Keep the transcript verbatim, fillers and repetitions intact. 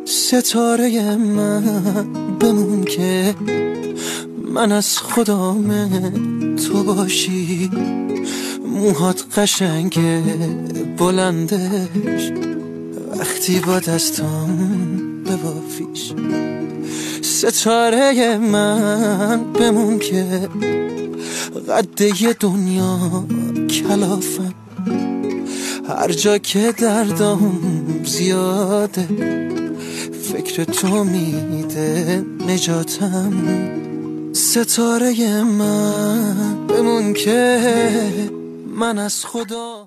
ستاره من بمون که من از خدام تو باشی. موهات قشنگه بلندش وقتی با دستام ببافیش. ستاره من بمون که قده ی دنیا کلافم. هر جا که دردام زیاده فکر تو میده نجاتم. ستاره من بمون که من از خدا